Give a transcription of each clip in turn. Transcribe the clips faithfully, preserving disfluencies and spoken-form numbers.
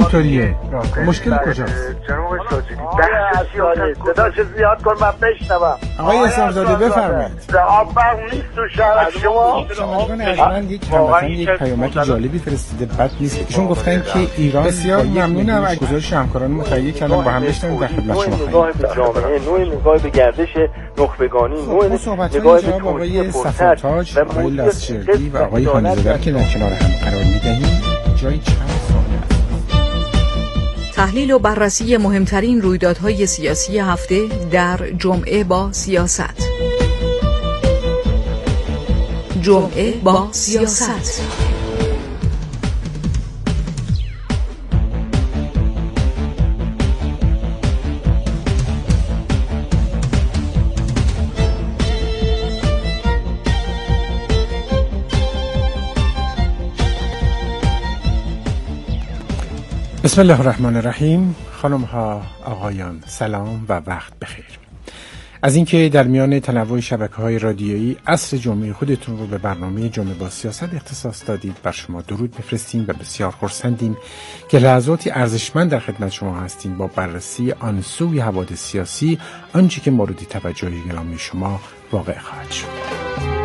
چطوریه؟ مشکل کجاست؟ جناب آقای ساجدی بحث سیاست صدا چه زیاد کن من بشنوم. آقای اسلامزاده بفرمایید. آب برق نیست تو شهر شما. شنوندگان ارجمند یک هموطن یک پیامک جالبی فرستاده، بد نیست. ایشون گفتن که ایران بسیار ممنونم از گزارش همکاران متحد کردن، با هم بشنویم در خدمت شما. نگاه به جامعه، نوع نگاه به گردش نخبگانی، نوع نگاه به آقای صفاتاج، آقای لاسچردی و آقای هانیزاده که در کنار هم قرار می‌دهیم جای چند سال تحلیل و بررسی مهمترین رویدادهای سیاسی هفته در جمعه با سیاست. جمعه با سیاست. بسم الله الرحمن الرحیم. خانم ها، آقایان، سلام و وقت بخیر. از اینکه در میان تنوع شبکه‌های رادیویی عصر جمعه خودتون رو به برنامه جمعه با سیاست اختصاص دادید، بر شما درود می‌فرستیم و بسیار خرسندیم که لحظاتی ارزشمند در خدمت شما هستیم با بررسی آن سوی حوادث سیاسی، آنچه که مورد توجه گرامی شما واقع خواهد شد.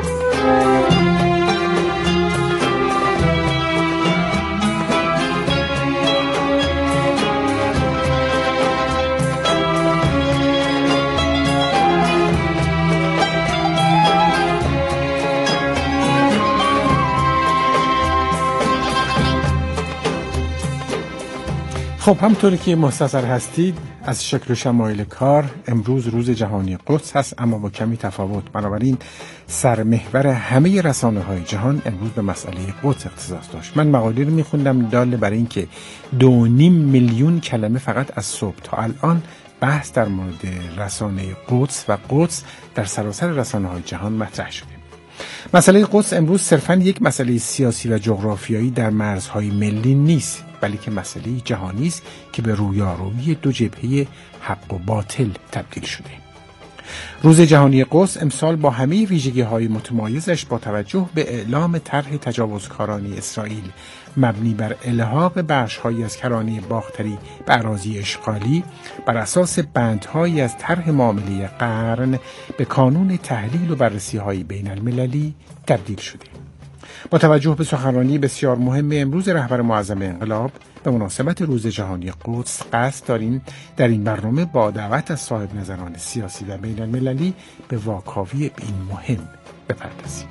خب همطوری که مستحضر هستید از شکل و شمایل کار، امروز روز جهانی قدس هست، اما با کمی تفاوت. بنابراین سرمحور همه رسانه‌های جهان امروز به مسئله قدس اختصاص داشت. من مقاله رو می‌خوندم دال بر این که دو نیم میلیون کلمه فقط از صبح تا الان بحث در مورد رسانه قدس و قدس در سراسر رسانه‌های جهان مطرح شده. مسئله قدس امروز صرفاً یک مسئله سیاسی و جغرافیایی در مرزهای ملی نیست، بلکه مسئله جهانی است که به رویارویی دو جبهه حق و باطل تبدیل شده. روز جهانی قدس امسال با همه ویژگی‌های متمایزش با توجه به اعلام طرح تجاوزکارانه اسرائیل مبنی بر الحاق بخش‌هایی از کرانه باختری به اراضی اشغالی بر اساس بندهایی از طرح معامله قرن به کانون تحلیل و بررسی‌های بین‌المللی تبدیل شده. با توجه به سخنرانی بسیار مهم امروز رهبر معظم انقلاب به مناسبت روز جهانی قدس، قصد داریم در این برنامه با دعوت از صاحب نظران سیاسی و بین المللی به واکاوی به این مهم بپردازیم.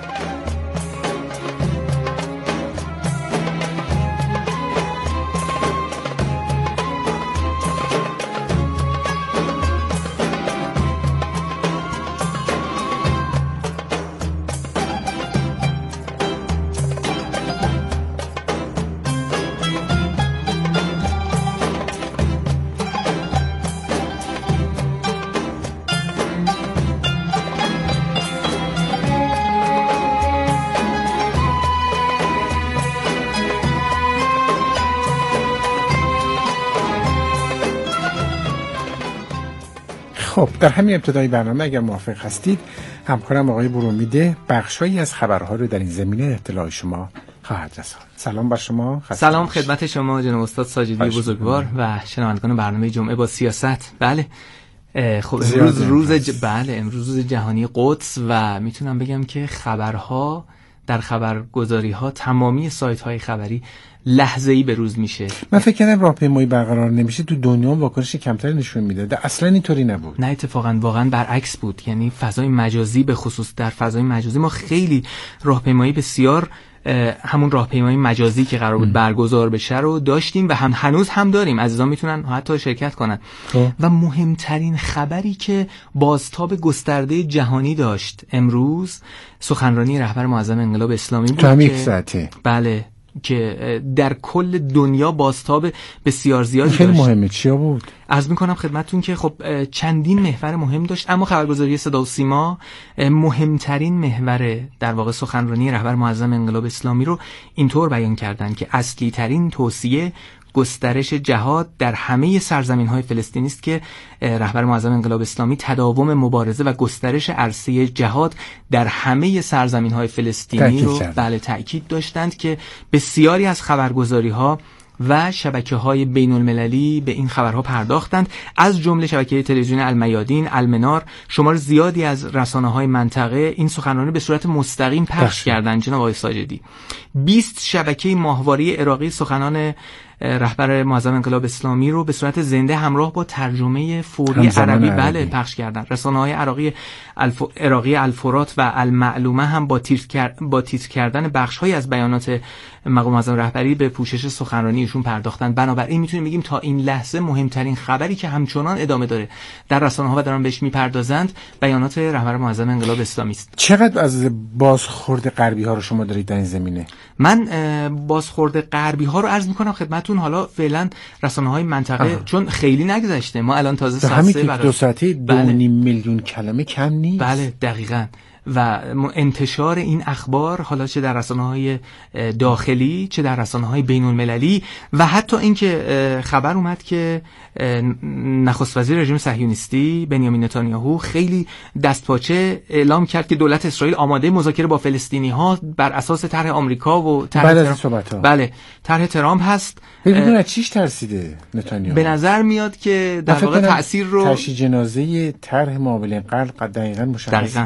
خب در همین ابتدای برنامه اگر موافق هستید، همکارم آقای برومیده بخشایی از خبرها رو در این زمینه اطلاع شما خواهد رساند. سلام بر شما. سلام خدمت شما جناب استاد ساجدی بزرگوار و شنوندگان برنامه جمعه با سیاست. بله خب امروز روز ج... بله امروز روز جهانی قدس و میتونم بگم که خبرها در خبرگزاری‌ها تمامی سایت‌های خبری لحظه‌ای به روز میشه. من فکر کردم راهپیمایی برقرار نمیشه تو دنیا واکنش کمتری نشون میداده، اصلا اینطوری نبود. نه اتفاقا واقعا برعکس بود. یعنی فضای مجازی به خصوص در فضای مجازی ما خیلی راهپیمایی بسیار همون راهپیمایی مجازی که قرار بود برگزار بشه رو داشتیم و هم هنوز هم داریم. عزیزان میتونن حتی شرکت کنن. و مهمترین خبری که بازتاب گسترده جهانی داشت امروز سخنرانی رهبر معظم انقلاب اسلامی بود. تو هم یک ساعته. بله که در کل دنیا بازتاب بسیار زیادی داشت. خیلی مهمه. چیا بود؟ عرض میکنم خدمتتون که خب چندین محور مهم داشت، اما خبرگزاری صدا و سیما مهمترین محور در واقع سخنرانی رهبر معظم انقلاب اسلامی رو اینطور بیان کردن که اصلی ترین توصیه گسترش جهاد در همه سرزمین‌های فلسطینی است که رهبر معظم انقلاب اسلامی تداوم مبارزه و گسترش عرصه جهاد در همه سرزمین‌های فلسطینی رو بله تأکید داشتند که بسیاری از خبرگزاری‌ها و شبکه‌های بین‌المللی به این خبرها پرداختند، از جمله شبکه تلویزیون المیادین، المنار. شمار زیادی از رسانه‌های منطقه این سخنرانی به صورت مستقیم پخش کردند. جناب آقای ساجدی، بیست شبکه ماهواره عراقی سخنان رهبر معظم انقلاب اسلامی رو به صورت زنده همراه با ترجمه فوری عربی بله پخش کردن. رسانه‌های عراقی الف... عراقی الفرات و المعلومه هم با تیتر کر... با تیتر کردن بخش‌هایی از بیانات مقام معظم رهبری به پوشش سخنرانی ایشون پرداختن. بنابراین میتونیم بگیم تا این لحظه مهمترین خبری که همچنان ادامه داره در رسانه‌ها و دارن بهش میپردازند بیانات رهبر معظم انقلاب اسلامی است. چقدر از بازخورد غربی‌ها رو شما دارید در این زمینه؟ من بازخورد غربی‌ها رو عرض می‌کنم خدمتتون. حالا فعلا رسانه‌های منطقه آه. چون خیلی نگذشته، ما الان تازه ساعت سه و دو ساعته دو بله. نیم میلیون کلمه کم نیست. بله دقیقاً. و انتشار این اخبار حالا چه در رسانه‌های داخلی چه در رسانه‌های بین‌المللی و حتی اینکه خبر اومد که نخست وزیر رژیم صهیونیستی بنیامین نتانیاهو خیلی دستپاچه اعلام کرد که دولت اسرائیل آماده مذاکره با فلسطینی‌ها بر اساس طرح آمریکا و طرح بعد از صحبت‌ها بله طرح ترامپ هست. ببینید از چیش ترسیده نتانیاهو؟ به نظر میاد که در واقع تأثیر رو تشییع جنازه طرح معامله قلق دقیقاً مشخص دقیقاً.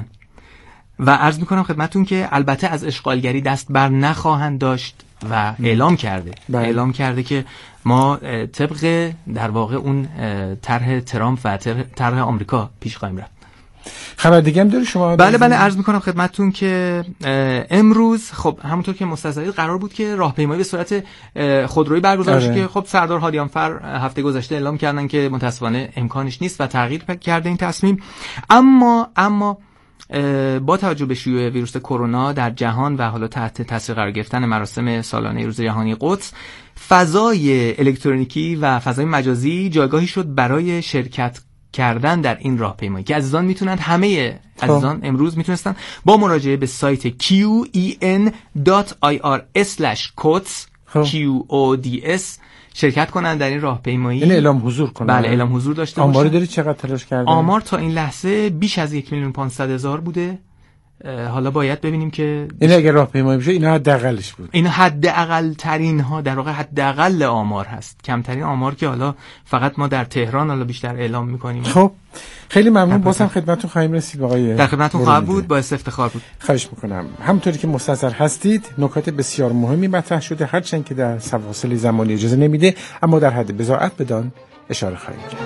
و عرض میکنم خدمتون که البته از اشغالگری دست بر نخواهند داشت و اعلام کرده بله. اعلام کرده که ما طبق در واقع اون طرح ترامپ و طرح آمریکا پیش خواهیم رفت. خبر دیگه هم داری شما؟ بله بله عرض میکنم خدمتتون که امروز خب همونطور که مستظرید قرار بود که راهپیمایی به صورت خودرویی برگزار شه که خب سردار هادیانفر هفته گذشته اعلام کردن که متاسفانه امکانش نیست و تغییر کرده این تصمیم. اما اما با توجه به شیوع ویروس کرونا در جهان و حالا تحت تاثیر قرار گرفتن مراسم سالانه روز جهانی قدس، فضای الکترونیکی و فضای مجازی جایگاهی شد برای شرکت کردن در این راهپیمایی که عزیزان میتونند همه عزیزان امروز میتونستن با مراجعه به سایت کیو ای ان دات آی آر اسلش کوتس کیو او دی اس شرکت کنن در این راهپیمایی. این اعلام حضور کنن. بله اعلام حضور داشته باشن. آمار داری چقدر تلاش کردن؟ آمار تا این لحظه بیش از یک میلیون پانصد هزار بوده. حالا باید ببینیم که این اگه راهپیمایی بشه اینا حداقلش بود. این حداقل ترین ها در واقع حداقل آمار هست. کمترین آمار که حالا فقط ما در تهران حالا بیشتر اعلام می‌کنیم. خب خیلی ممنون. بازم خدمتتون خواهیم رسید آقای. در خدمتتون خواهم بود. باعث افتخار بود. خواهش می‌کنم. همونطوری که مستحضر هستید نکات بسیار مهمی مطرح شده، هرچند که در فواصل زمانی اجازه نمیده، اما در حد بضاعت بدان اشاره خواهیم کرد.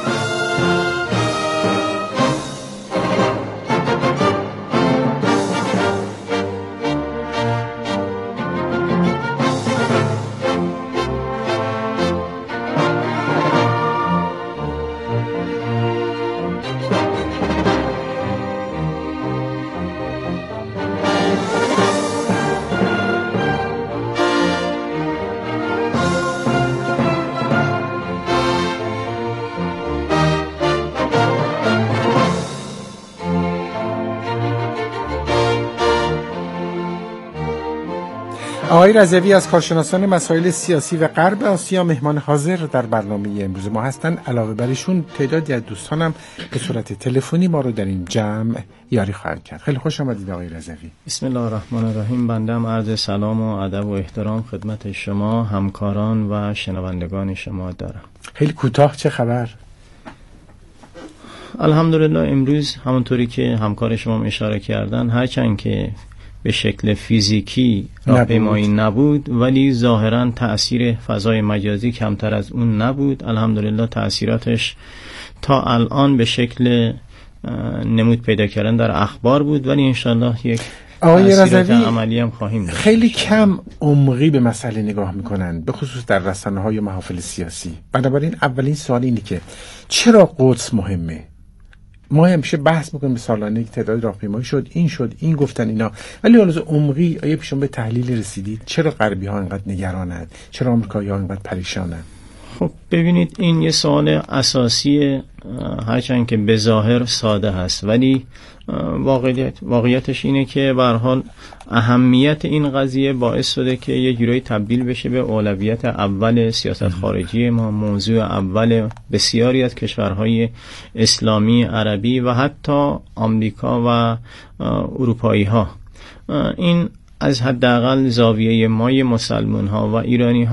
آقای رضوی از کارشناسان مسائل سیاسی و غرب آسیا مهمان حاضر در برنامه امروز ما هستند. علاوه بر ایشون تعدادی از دوستانم به صورت تلفنی ما رو در این جمع یاری خواهند کرد. خیلی خوش آمدید آقای رضوی. بسم الله الرحمن الرحیم. بنده عرض سلام و ادب و احترام خدمت شما، همکاران و شنوندگان شما دارم. خیلی کوتاه چه خبر؟ الحمدلله امروز همونطوری که همکار شما اشاره کردن، هرچند که به شکل فیزیکی راهپیمایی نبود ولی ظاهرا تأثیر فضای مجازی کمتر از اون نبود. الحمدلله تأثیراتش تا الان به شکل نمود پیدا کردن در اخبار بود، ولی انشالله یک تأثیرات عملی هم خواهیم داشت. خیلی کم عمقی به مسئله نگاه میکنن، به خصوص در رسانه‌های و محافل سیاسی. بنابراین اولین سوال اینه که چرا قدس مهمه؟ ما همیشه بحث میکنیم به سالانه که تعداد راهپیمایی شد، این شد، این گفتن اینا، ولی حالا عمقی آیا پیشون به تحلیل رسیدید؟ چرا غربی ها اینقدر نگرانند؟ چرا آمریکایی ها اینقدر پریشانند؟ خب ببینید این یه سوال اساسی، هرچند که به ظاهر ساده هست ولی واقعیت واقعیتش اینه که به هر حال اهمیت این قضیه باعث شده که یه جورایی تبدیل بشه به اولویت اول سیاست خارجی ما، موضوع اول بسیاری از کشورهای اسلامی، عربی و حتی آمریکا و اروپایی ها. این از حداقل زاویه مای مسلمان ها و ایرانی ها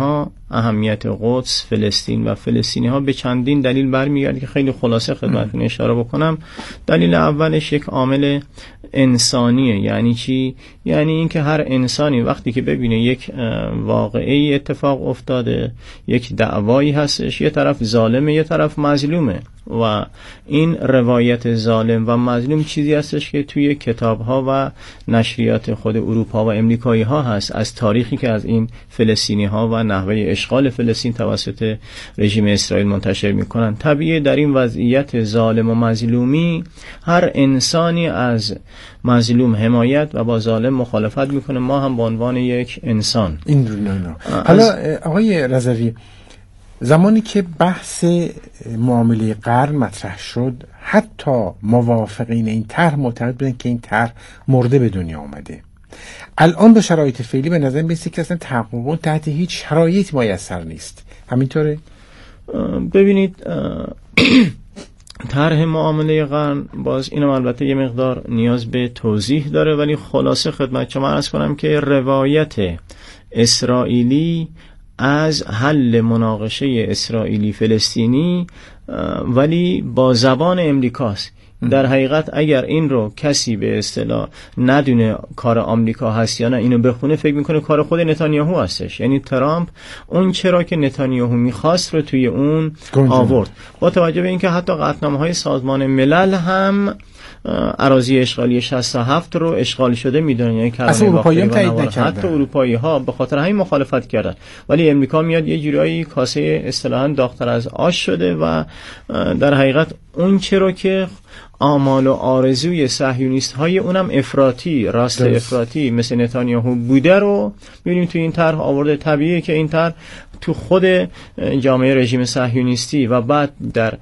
اهمیت قدس، فلسطین و فلسطینی ها به چندین دلیل برمیگرده که خیلی خلاصه خدمتتون اشاره بکنم. دلیل اولش یک عامل انسانیه. یعنی چی؟ یعنی اینکه هر انسانی وقتی که ببینه یک واقعه اتفاق افتاده، یک دعوایی هستش، یه طرف ظالمه یه طرف مظلومه و این روایت ظالم و مظلوم چیزی هستش که توی کتاب‌ها و نشریات خود اروپا و امریکایی‌ها هست، از تاریخی که از این فلسطینی‌ها و نحوه اشغال فلسطین توسط رژیم اسرائیل منتشر می‌کنن. طبیعی در این وضعیت ظالم و مظلومی هر انسانی از مظلوم حمایت و با ظالم مخالفت می‌کنه. ما هم به عنوان یک انسان این رو نه نه. حالا آقای رضوی، زمانی که بحث معامله قرن مطرح شد، حتی موافقین این طرح معتقد بودن که این طرح مرده به دنیا آمده. الان با شرایط فعلی به نظر میاد که اصلا تحقق تحت هیچ شرایط میسر نیست. همینطوره؟ ببینید طرح معامله قرن، باز اینم البته یه مقدار نیاز به توضیح داره، ولی خلاصه خدمت شما عرض کنم که روایت اسرائیلی از حل مناقشه اسرائیلی فلسطینی ولی با زبان امریکاست. در حقیقت اگر این رو کسی به اصطلاح ندونه کار آمریکا هست یا نه، اینو بخونه فکر میکنه کار خود نتانیاهو هستش. یعنی ترامپ اون چرا که نتانیاهو میخواست رو توی اون گنجه آورد، با توجه به اینکه حتی قطعنامه‌های سازمان ملل هم اراضی اشغالی شصت و هفت رو اشغال شده میدونن. یعنی اصلا اروپایی هم تایید نکردن، حتی اروپایی ها به خاطر همین مخالفت کردن، ولی امریکا میاد یه جورایی کاسه اصطلاحاً داغ‌تر از آش شده و در حقیقت اون چرا که آمال و آرزوی صهیونیست های اونم افراطی، راست افراطی مثل نتانیاهو بوده رو می‌بینیم تو این طرح آورده. طبیعیه که این طرح تو خود جامعه رژیم صهیونیستی و بعد در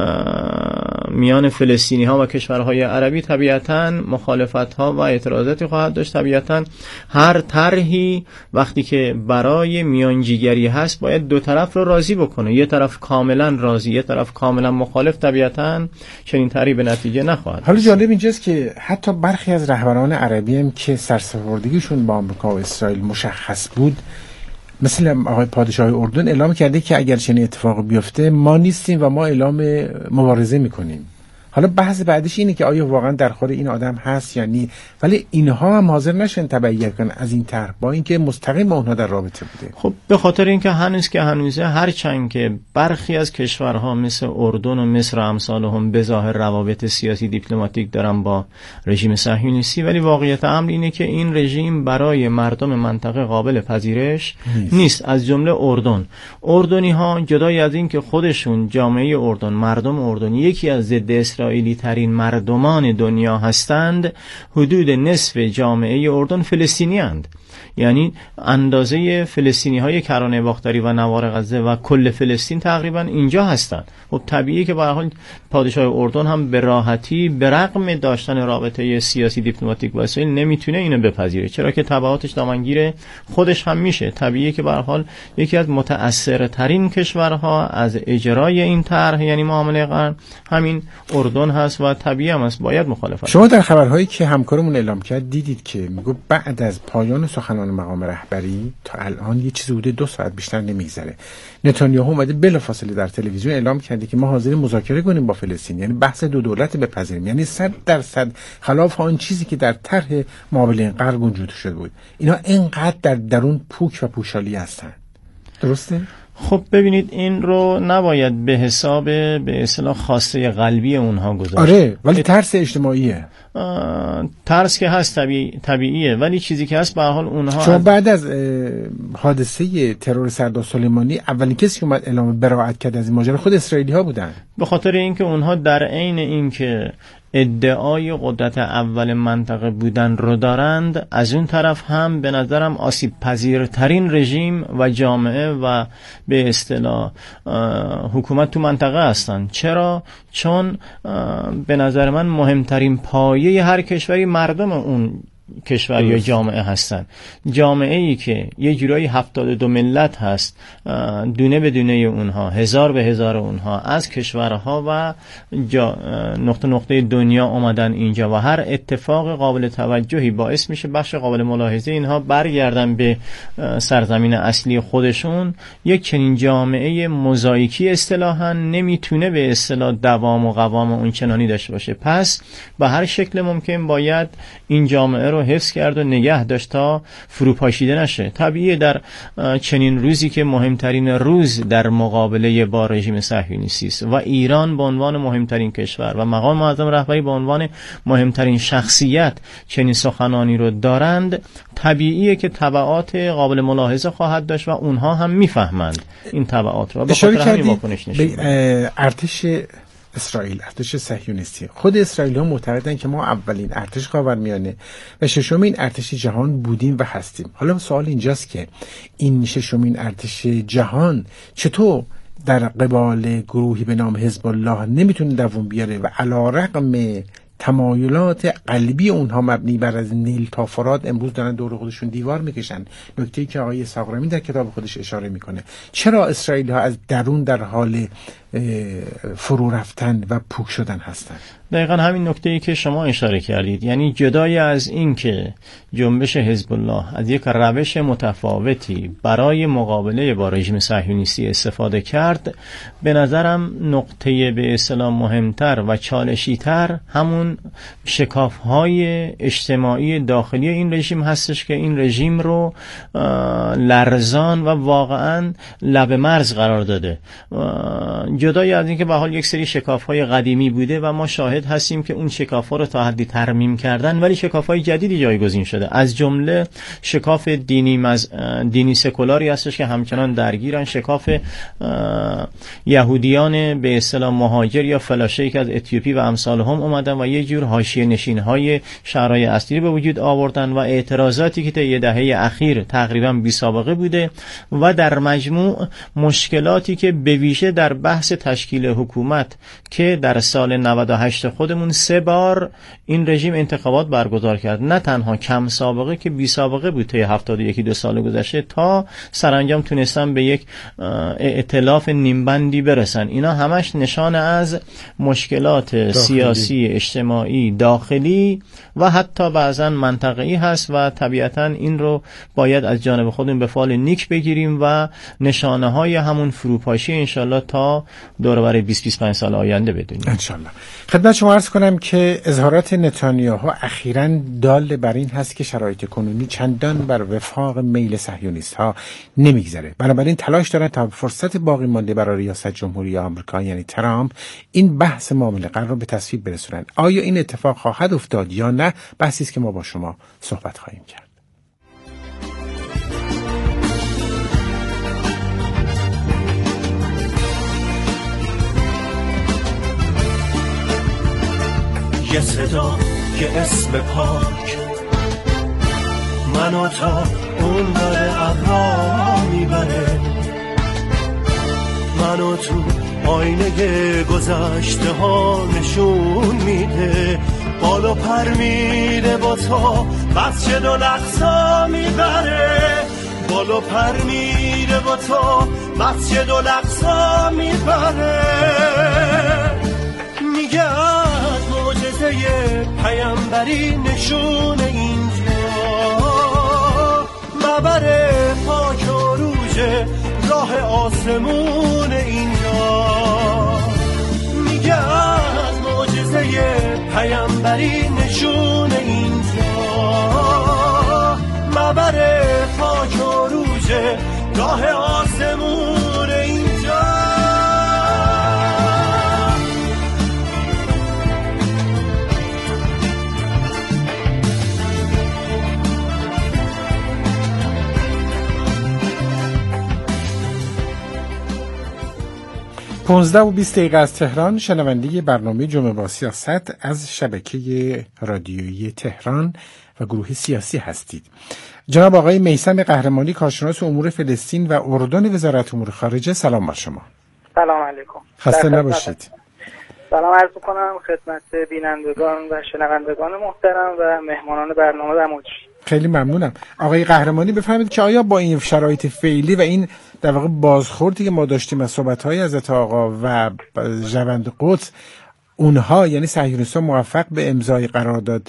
میان فلسطینی ها و کشورهای عربی طبیعتاً مخالفت ها و اعتراضاتی خواهد داشت. طبیعتاً هر طرحی وقتی که برای میانجیگری هست باید دو طرف رو راضی بکنه. یه طرف کاملا راضی، یه طرف کاملا مخالف، طبیعتاً چنین طرحی به نتیجه نخواهد. حالا جالب اینجاست که حتی برخی از رهبران عربی هم که سرسپردگیشون با آمریکا و اسرائیل مشخص بود، مثل آقای پادشاه اردن، اعلام کرده که اگر چنین اتفاق بیفته ما نیستیم و ما اعلام مبارزه میکنیم. حالا بحث بعدش اینه که آیا واقعا در خور این آدم هست یا نی، ولی اینها هم حاضر نشن تبعیت کنن از این طرح با اینکه مستقیم با اونها در رابطه بوده. خب به خاطر اینکه هنوز که هنوزه، هرچند که برخی از کشورها مثل اردن و مصر و امثالهم به ظاهر روابط سیاسی دیپلماتیک دارن با رژیم صهیونیستی، ولی واقعیت امر اینه که این رژیم برای مردم منطقه قابل پذیرش نیست, نیست. از جمله اردن. اردنی ها جدای از این که خودشون جامعه اردن، مردم اردن یکی از ضد اسرائیلی ترین مردمان دنیا هستند، حدود نصف جامعه اردن فلسطینی اند. یعنی اندازه فلسطینی های کرانه باختری و نوار غزه و کل فلسطین تقریبا اینجا هستند. خب طبیعیه که به هر حال پادشاه اردن هم به راحتی به رغم داشتن رابطه سیاسی دیپلماتیک با اسرائیل نمیتونه اینو بپذیره، چرا که تبعاتش دامنگیر خودش هم میشه. طبیعیه که به هر حال یکی از متأثرترین کشورها از اجرای این طرح یعنی معامله قرن همین اردن هست و طبیعی هم است باید مخالفت. شما در خبرهایی که همکارمون اعلام کرد دیدید که میگه بعد از پایان سخنان مقام رهبری تا الان یه چیزی حدود دو ساعت بیشتر نمیگذره، نتانیاهو اومده بلافاصله در تلویزیون اعلام کرده که ما حاضریم مذاکره کنیم با فلسطین، یعنی بحث دو دولت بپذیریم، یعنی صد درصد خلاف آن چیزی که در طرح معامله قرن گنجوده شده بود. اینا اینقدر در درون پوک و پوشالی هستن، درسته؟ خب ببینید این رو نباید به حساب به اصطلاح خواسته قلبی اونها گذاشت. آره ولی ترس اجتماعیه. ترس که هست طبیعی طبیعیه، ولی چیزی که هست به هر حال اونها چون بعد از حادثه ترور سردار سلیمانی اولین کسی که اومد اعلام براءت کرد از این ماجرا خود اسرائیلی ها بودن، به خاطر اینکه اونها در عین اینکه ادعای قدرت اول منطقه بودن رو دارند، از اون طرف هم به نظرم آسیب پذیرترین رژیم و جامعه و به اصطلاح حکومت تو منطقه هستند. چرا؟ چون به نظر من مهمترین پایه هر کشوری مردم اون کشور یا جامعه هستن. جامعه ای که یه جورایی هفتاد و دو ملت هست، دونه به دونه اونها، هزار به هزار اونها از کشورها و نقطه نقطه دنیا اومدن اینجا و هر اتفاق قابل توجهی باعث میشه بخش قابل ملاحظه اینها برگردن به سرزمین اصلی خودشون. یک چنین جامعه موزاییکی اصطلاحاً نمیتونه به اصطلاح دوام و قوام اون چنانی داشته باشه. پس به هر شکل ممکن باید این جامعه رو حفظ کرد و نگه داشت تا فروپاشیده نشه. طبیعیه در چنین روزی که مهمترین روز در مقابله با رژیم صهیونیستی است و ایران به عنوان مهمترین کشور و مقام معظم رهبری به عنوان مهمترین شخصیت چنین سخنانی رو دارند، طبیعیه که تبعات قابل ملاحظه خواهد داشت و اونها هم میفهمند این تبعات رو. به خاطر همین واکنش نشون به ارتش اسرائیل، ارتش صهیونیستی، خود اسرائیلی‌ها معتقدن که ما اولین ارتش خاورمیانه و ششمین ارتش جهان بودیم و هستیم. حالا سوال اینجاست که این ششمین ارتش جهان چطور در قبال گروهی به نام حزب الله نمیتونه دوام بیاره و علیرغم تمایلات قلبی اونها مبنی بر از نیل تا فرات امروز دارن دور خودشون دیوار میکشن. نکته‌ای که آقای ساغرمی در کتاب خودش اشاره میکنه، چرا اسرائیل ها از درون در حال فرو رفتن و پوک شدن هستن؟ دقیقا همین نکته‌ای که شما اشاره کردید، یعنی جدای از این که جنبش حزب الله از یک روش متفاوتی برای مقابله با رژیم صهیونیستی استفاده کرد، به نظرم نقطه به اصطلاح مهمتر و چالشی‌تر همون شکاف‌های اجتماعی داخلی این رژیم هستش که این رژیم رو لرزان و واقعاً لب مرز قرار داده. جدای از این که به حال یک سری شکاف‌های قدیمی بوده و ما شاهد هستیم که اون شکاف‌ها رو تا حدی ترمیم کردن، ولی شکاف‌های جدیدی جایگزین شده. از جمله شکاف دینی مز... دینی سکولاری هستش که همچنان درگیرن، شکاف یهودیان به اصطلاح مهاجر یا فلاشه‌ای که از اتیوپی و امثال هم اومدن و یه جور حاشیه نشین‌های شهرهای اصلی به وجود آوردن و اعتراضاتی که طی دهه اخیر تقریبا بی سابقه بوده و در مجموع مشکلاتی که به ویژه در بحث تشکیل حکومت که در سال نود و هشت خودمون سه بار این رژیم انتخابات برگزار کرد، نه تنها کم سابقه که بی سابقه بود طی هفتاد و یک دو سال گذشته، تا سرانجام تونستن به یک ائتلاف نیمبندی برسن. اینا همش نشان از مشکلات داخلی، سیاسی، اجتماعی، داخلی و حتی بعضا منطقه‌ای هست و طبیعتا این رو باید از جانب خودمون به فال نیک بگیریم و نشانه های همون فروپاشی انشالله تا دور بر بیست بیست و پنج سال آینده بدونیم انشالله. خدمت شما عرض کنم که اظهارات نتانیاهو اخیراً دال بر این هست که شرایط کنونی چندان بر وفاق میل صهیونیست ها نمیگذره، بنابراین تلاش دارن تا فرصت باقی مانده برای ریاست جمهوری آمریکا یعنی ترامپ این بحث معامله قرار رو به تصویب برسونن. آیا این اتفاق خواهد افتاد یا نه؟ بحثی است که ما با شما صحبت خواهیم کرد. یه صدا، یه اسم پاک منو تا اون بره ابرا میبره، منو تو آینه گذشته ها نشون میده، بالا پر میره با تو مسجد و لقصا میبره، بالا پر میره با تو مسجد و لقصا میبره، میگه از معجزه پیامبری نشون اینجا، مبر پاک و روژه راه آسمون اینجا، میگه از معجزه پیامبری نشون اینجا، مبر پاک و روژه راه آسمون اینجا. پانزده و بیست دقیقه از تهران، شنونده برنامه جمعه با سیاست از شبکه رادیویی تهران و گروه سیاسی هستید. جناب آقای میثم قهرمانی، کارشناس امور فلسطین و اردن وزارت امور خارجه، سلام بر شما. سلام علیکم. خسته نباشید. سلام عرض می‌کنم خدمت بینندگان و شنوندگان محترم و مهمانان برنامه و مجری. خیلی ممنونم. آقای قهرمانی بفرمایید که آیا با این شرایط فعلی و این در واقع بازخوردی که ما داشتیم از صحبت‌های حضرت آقا و ژوند قدس، اونها یعنی صهیونیست‌ها موفق به امضای قرارداد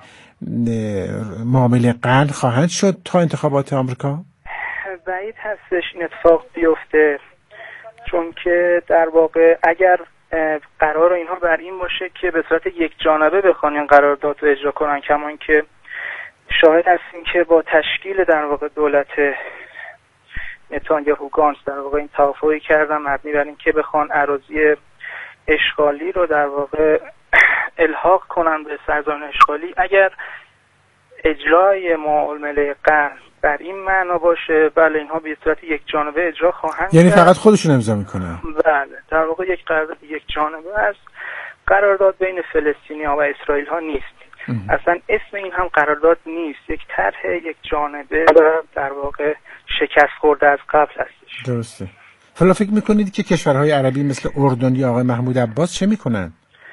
معامله قرن خواهند شد تا انتخابات آمریکا؟ بعید هستش این اتفاق بیفته، چون که در واقع اگر قرار اینها بر این باشه که به صورت یک جانبه بخوان این قرارداد رو اجرا کنن، کما اینکه شاهد هستیم که با تشکیل در واقع دولت نتانیاهو گانتز در واقع این توافقی کردن مبنی بر این که بخوان اراضی اشغالی رو در واقع الحاق کنن به سرزمین اشغالی. اگر اجرای معامله قرن بر این معنا باشه، بله اینها به صورت یک جانبه اجرا خواهند، یعنی فقط خودشون امضا میکنن. بله در واقع یک قرارداد یک جانبه است. قرارداد بین فلسطینی‌ها و اسرائیل ها نیست. ام. اصلا اسم این هم قرارداد نیست، یک طرح یک جانبه در واقع شکست خورده از قبل هستش. درسته. حالا فکر میکنید که کشورهای عربی مثل اردن یا آقای محمود عباس چه میکنن؟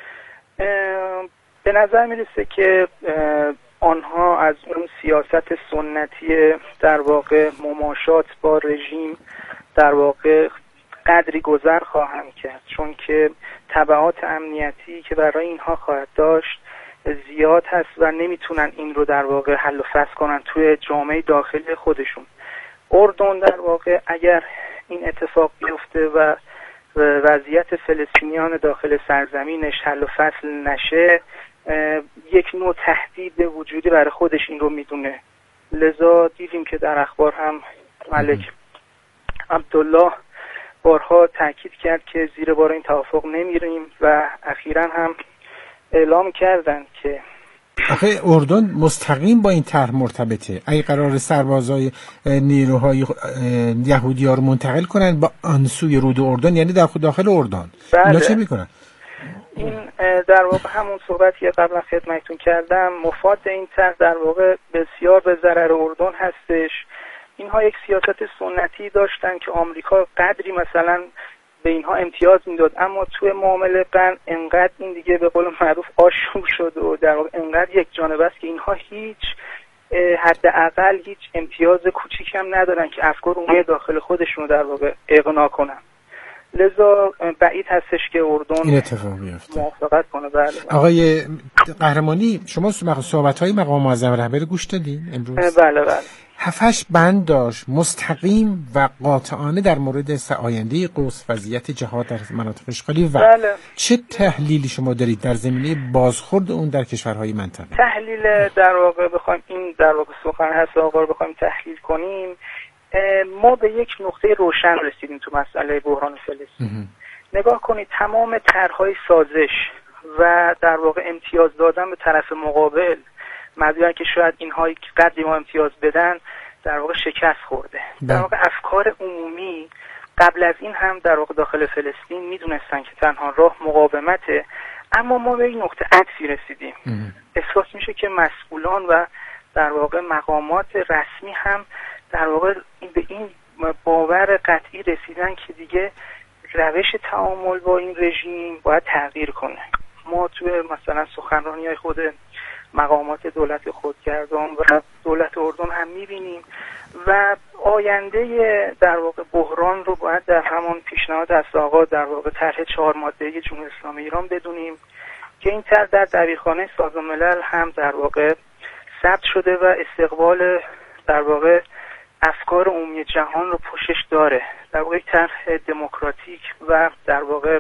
به نظر میرسه که آنها از اون سیاست سنتی در واقع مماشات با رژیم در واقع قدری گذر خواهند کرد، چون که تبعات امنیتی که برای اینها خواهد داشت زیاد هست و نمیتونن این رو در واقع حل و فصل کنن توی جامعه داخلی خودشون. اردن در واقع اگر این اتفاق بیفته و وضعیت فلسطینیان داخل سرزمینش حل و فصل نشه، یک نوع تهدید وجودی برای خودش این رو میدونه. لذا دیدیم که در اخبار هم ملک عبدالله بارها تاکید کرد که زیر بار این توافق نمیریم و اخیراً هم اعلام کردن که آخه اردن مستقیم با این طرح مرتبطه. اگه قرار سربازای نیروهای یهودی‌ها رو منتقل کنن با آن سوی رود اردن، یعنی در خود داخل اردن، بله. اینا چه میکنن؟ این در واقع همون صحبتی که قبلا خدمتتون کردم، مفاد این طرح در واقع بسیار به ضرر اردن هستش. اینها یک سیاست سنتی داشتن که آمریکا قدری مثلا به اینها امتیاز میداد، اما توی معامله قرن انقدر این دیگه به قول معروف آشوب شد و در واقع انقدر یک جانبه است که اینها هیچ حداقل هیچ امتیاز کوچیک هم ندارن که افکار عمومی داخل خودشون رو در واقع اقناع کنن. لذا بعید هستش که اردن این اتفاق بیفته. موافقت کنه. بله. آقای قهرمانی، شما صحبت‌های مقام معظم رهبر گوش دادین امروز؟ بله بله. هفتش بند داشت مستقیم و قاطعانه در مورد آینده قدس، وضعیت جهاد در مناطق اشغالی و بله. چه تحلیلی شما دارید در زمینه بازخورد اون در کشورهای منطقه؟ تحلیل در واقع بخوایم این در واقع سخن هست آقا رو بخوایم تحلیل کنیم، ما به یک نقطه روشن رسیدیم تو مسئله بحران فلسطین. نگاه کنید تمام طرح‌های سازش و در واقع امتیاز دادن به طرف مقابل، مدیون که شاید اینها قدری ما امتیاز بدن، در واقع شکست خورده. در واقع افکار عمومی قبل از این هم در واقع داخل فلسطین میدونستن که تنها راه مقاومته، اما ما به این نقطه عطفی رسیدیم. احساس میشه که مسئولان و در واقع مقامات رسمی هم در واقع به این باور قطعی رسیدن که دیگه روش تعامل با این رژیم باید تغییر کنه. ما توی مثلا سخنرانی‌های خود مقامات دولت خودگردان و دولت اردن هم می‌بینیم و آینده در واقع بحران رو باید در همون پیشنهاد از آقا در واقع طرح چهار ماده‌ای جمهوری اسلامی ایران بدونیم که این طرح در دبیرخانه سازمان ملل هم در واقع ثبت شده و استقبال در واقع افکار عمومی جهان رو پوشش داره. در واقع طرح دموکراتیک و در واقع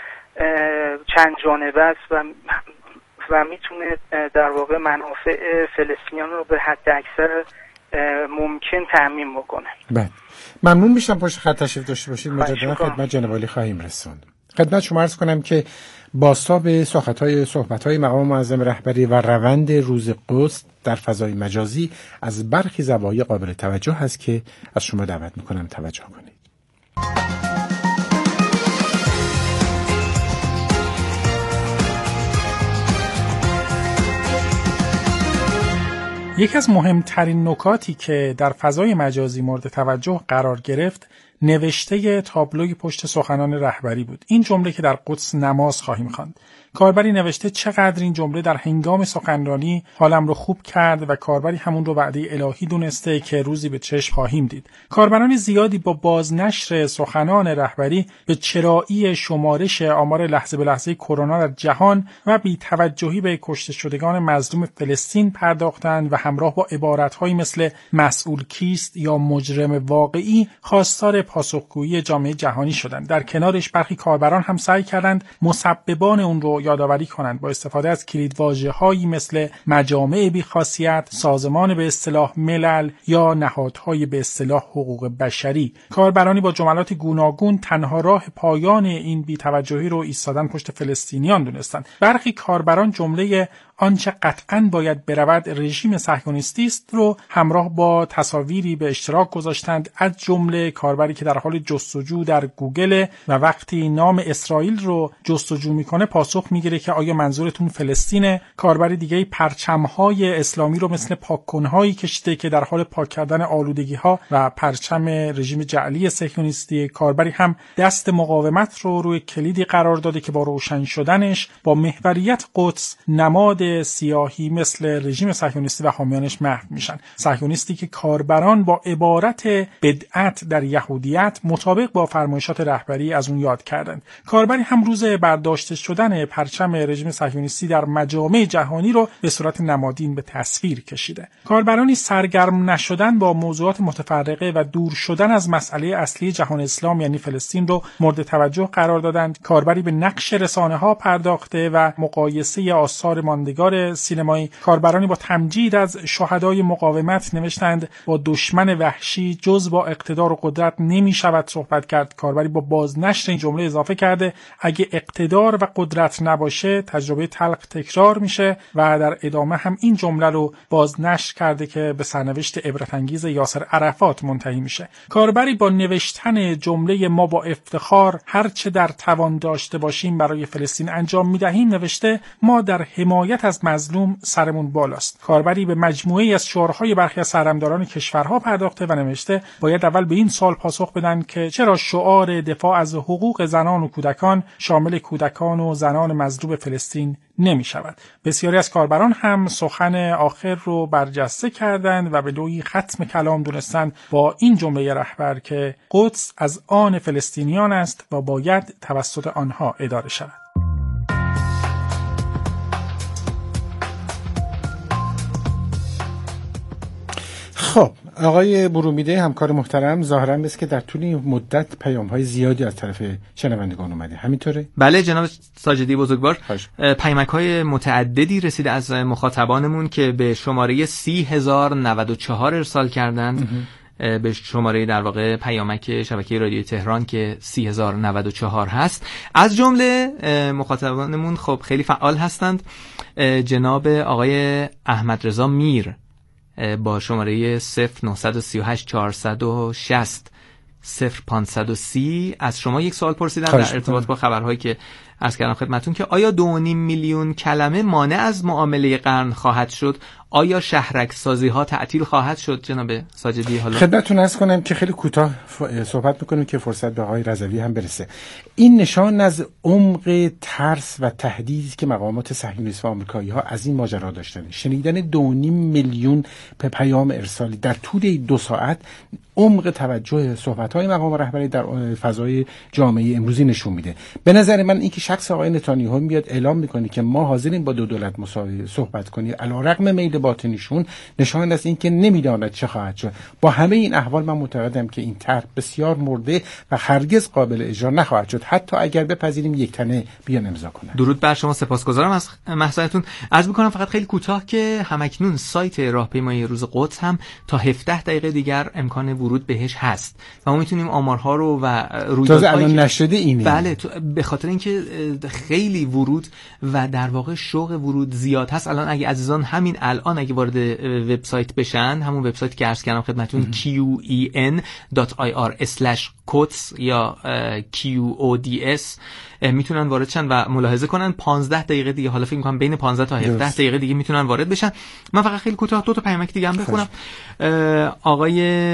چند جانبه است و و میتونه در واقع منافع فلسطینیان رو به حد اکثر ممکن تضمین بکنه. بله. ممنون میشم پشت خط تشریف داشته باشید. مجددا خدمت جناب عالی خواهیم رسوند. خدمت شما عرض کنم که بازتاب سخن‌های صحبت‌های مقام معظم رهبری و روند روز قدس در فضای مجازی از برخی زوایای قابل توجه هست که از شما دعوت می‌کنم توجه کنید. یکی از مهمترین نکاتی که در فضای مجازی مورد توجه قرار گرفت نوشته تابلوی پشت سخنان رهبری بود. این جمله که در قدس نماز خواهیم خواند. کاربری نوشته چقدر این جمله در هنگام سخنرانی حالم رو خوب کرد و کاربری همون رو وعده الهی دونسته که روزی به چشم خواهیم دید. کاربران زیادی با بازنشر سخنان رهبری به چرایی شمارش آمار لحظه به لحظه کرونا در جهان و بی‌توجهی به کشته شدگان مظلوم فلسطین پرداختند و همراه با عبارت‌هایی مثل مسئول کیست یا مجرم واقعی خواستار پاسخگویی جامعه جهانی شدند. در کنارش برخی کاربران هم سعی کردند مسببان اون رو یادآوری کنند با استفاده از کلیدواژه‌هایی مثل مجامع بی‌خاصیت، سازمان به اصطلاح ملل یا نهادهای به اصطلاح حقوق بشری. کاربرانی با جملات گوناگون تنها راه پایان این بی‌توجهی رو ایستادن پشت فلسطینیان دونستند. برخی کاربران جمله آنچه قطعاً باید برود رژیم صهیونیستی است رو همراه با تصاویری به اشتراک گذاشتند، از جمله کاربری که در حال جستجو در گوگل و وقتی نام اسرائیل رو جستجو میکنه پاسخ میگیره که آیا منظورتون فلسطینه. کاربری دیگه پرچم‌های اسلامی رو مثل پاک‌کن‌هایی کشیده که در حال پاک کردن آلودگی‌ها و پرچم رژیم جعلی صهیونیستی. کاربری هم دست مقاومت رو روی کلیدی قرار داده که با روشن شدنش با محوریت قدس نماد سیاهی مثل رژیم صهیونیستی و حامیانش محو میشن. صهیونیستی که کاربران با عبارت بدعت در یهودیت مطابق با فرمایشات رهبری از اون یاد کردند. کاربری هم روز برداشته شدن پرچم رژیم صهیونیستی در مجامع جهانی رو به صورت نمادین به تصویر کشیده. کاربرانی سرگرم نشدن با موضوعات متفرقه و دور شدن از مسئله اصلی جهان اسلام یعنی فلسطین رو مورد توجه قرار دادند. کاربری به نقش رسانه‌ها پرداخته و مقایسه آثار ماندگار سینمایی. کاربرانی با تمجید از شهدای مقاومت نوشتند با دشمن وحشی جز با اقتدار و قدرت نمی شود صحبت کرد. کاربری با بازنشر این جمله اضافه کرده اگه اقتدار و قدرت نباشه تجربه تلخ تکرار میشه و در ادامه هم این جمله رو بازنشر کرده که به سرنوشت عبرت انگیز یاسر عرفات منتهی میشه. کاربری با نوشتن جمله ما با افتخار هر چه در توان داشته باشیم برای فلسطین انجام میدهیم نوشته ما در حمایت از مظلوم سرمون بالاست. کاربری به مجموعه‌ای از شعارهای برخی از سرمداران کشورها پرداخته و نوشته باید اول به این سوال پاسخ بدن که چرا شعار دفاع از حقوق زنان و کودکان شامل کودکان و زنان مظلوم فلسطین نمی شود. بسیاری از کاربران هم سخن آخر رو برجسته کردند و به نوعی ختم کلام دونستند با این جمله رهبر که قدس از آن فلسطینیان است و باید توسط آنها اداره شود. خب آقای برومیده همکار محترم ظاهرا است که در طول این مدت پیام‌های زیادی از طرف شنوندگان اومده، همینطوره؟ بله جناب ساجدی بزرگوار، پیامک‌های متعددی رسیده از مخاطبانمون که به شماره سی هزار و نود و چهار ارسال کردند. به شماره در واقع پیامک شبکه رادیو تهران که سی هزار و نود و چهار هست. از جمله مخاطبانمون خب خیلی فعال هستند. جناب آقای احمد رضا میر با شماره صفر نه سه هشت چهار شش صفر صفر پانصد و سی از شما یک سوال پرسیدن در ارتباط با خبرهایی که عرض کردم خدمتون که آیا دو و نیم میلیون کلمه مانع از معامله قرن خواهد شد؟ آیا شهرک سازی ها تعطیل خواهد شد؟ جناب ساجدی حالا خدمتتون عرض کنم که خیلی کوتاه صحبت میکنیم که فرصت به آقای رضوی هم برسه. این نشان از عمق ترس و تهدیدی که مقامات صهیونیست و آمریکایی ها از این ماجرا داشتن. شنیدن دو و نیم میلیون پیام ارسالی در طول دو ساعت عمق توجه صحبت‌های مقام رهبری در فضای جامعه امروزی نشون میده. به نظر من اینکه شخص آقای نتانیاهو میاد اعلام میکنه که ما حاضریم با دو دولت مساوی صحبت کنیم علیرغم میل باطنیشون، نشان از اینکه نمیداند چه خواهد شد. با همه این احوال من معتقدم که این طرح بسیار مرده و هرگز قابل اجرا نخواهد شد، حتی اگر بپذیریم یک تنه بیان امضا کنند. درود بر شما، سپاسگزارم از محضرتون. عرض می‌کنم فقط خیلی کوتاه که همکنون سایت راهپیمایی روز قدس هم تا هفده دقیقه دیگر امکان ورود بهش هست و ما میتونیم آمارها رو و رویدادهای الان نشده اینه. بله، به خاطر اینکه خیلی ورود و در واقع شوق ورود زیاد هست. الان اگه عزیزان همین الان اگه وارد وبسایت بشن، همون وبسایتی که عرض کردم خدمتتون کیو ای ان دات آی آر اسلش کوتس یا کیو او دی اس میتونن وارد شن و ملاحظه کنن. پانزده دقیقه دیگه، حالا فکر می‌کنم بین پانزده تا هفده دقیقه دیگه میتونن وارد بشن. من فقط خیلی کوتاه دو تا پیامک دیگه هم بخونم. آقای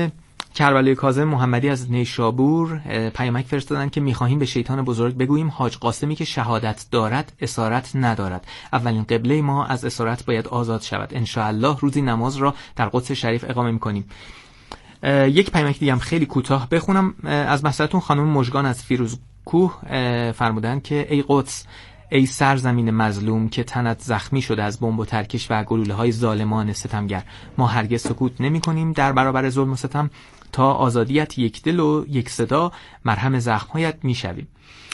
کربلای کاظم محمدی از نیشابور پیامک فرستادن که می‌خواهیم به شیطان بزرگ بگوییم حاج قاسمی که شهادت دارد اسارت ندارد. اولین قبله ما از اسارت باید آزاد شود. ان شاء الله روزی نماز را در قدس شریف اقامه می‌کنیم. یک پیامک دیگه هم خیلی کوتاه بخونم از مسئلتون. خانم مژگان از فیروزکوه فرمودن که ای قدس، ای سرزمین مظلوم که تنت زخمی شده از بمب و ترکش و گلوله‌های ظالمان ستمگر، ما هرگز سکوت نمی‌کنیم در برابر ظلم و ستم تا آزادیت یک دل و یک صدا مرهم زخم‌هایت می‌شویم.